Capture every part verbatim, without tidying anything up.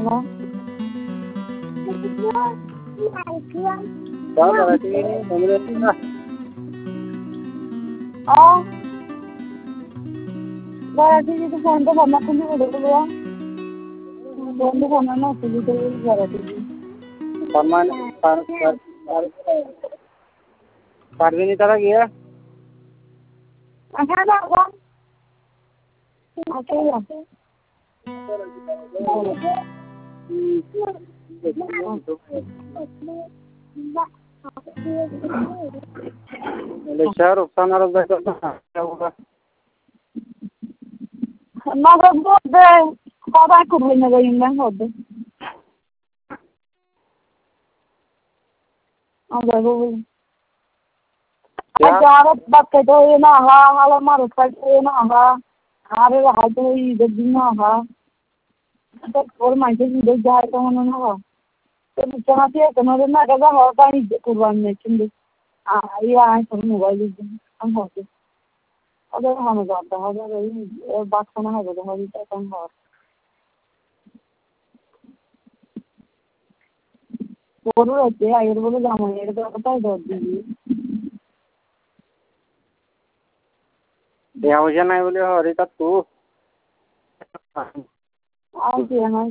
Hả? Đó là cái mình lên đó. Ờ. Variety itu phone to bana kuni udah dulu. Phone to bana na kuni to variety. Saman par par parvini तरह गया Apa dah bang? Apa ya? Shahrukh Khan और क्या होगा Na bago de kaba kurbe na gayin lang hode. Ang bago. Ajarat bakke to na ha hala mar ka na ha. Are ha to i de na ha. तो और mind से दे जाए तो उन्होंने हो तो चाहते हैं तुम्हारे ना कदा हो का नहीं कुर्बान में चिंदे आ ये आए सब मोबाइल दे हम होते अगर हम जाता है अगर बात करना है तो हमारी तो कम हो और रहते हैं आयर बोले जामा ये तो पता है दो दी ये हो जाना है बोले हो रही तू आज ये ना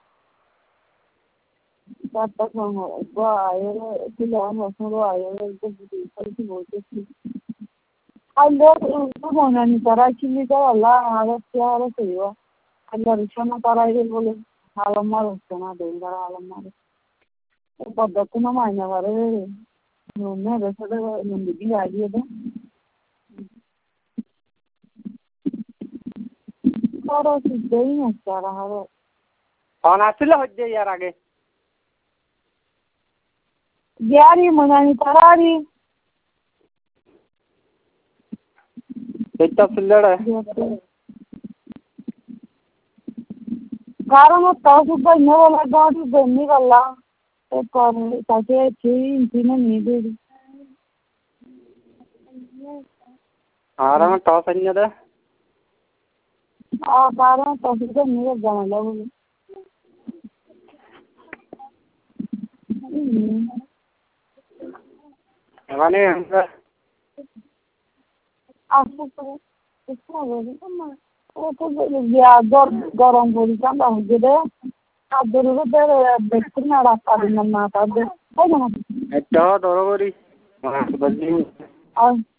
बात तक हम हो वो आयर फिलहाल हम आयर तो बहुत बोलते थे Allora, buona ni para chini ka wala ara siara sewa. Allah rishana para ile bole alamar sana denga alamar. Pada kuna maina vare. No me resade nundi di aadi eda. Karo si dei na sara haro. कौन आसिल हो जाए यार आगे Diari manani tarari. कितना सिल्लड़ है Karo mo tasu ba ne wala gaadi benni kala. E karo tache chi intina ni de. आरा में toss नहीं है आ karo tasu ba ne jana lagu. वाने हमका Aku tu, itu lagi sama. Itu dia dor dorong buli kan dah jadi. Ada dulu ber betul ada pada nama ada. Ada nama. अच्छा डरोरी बदली Ah,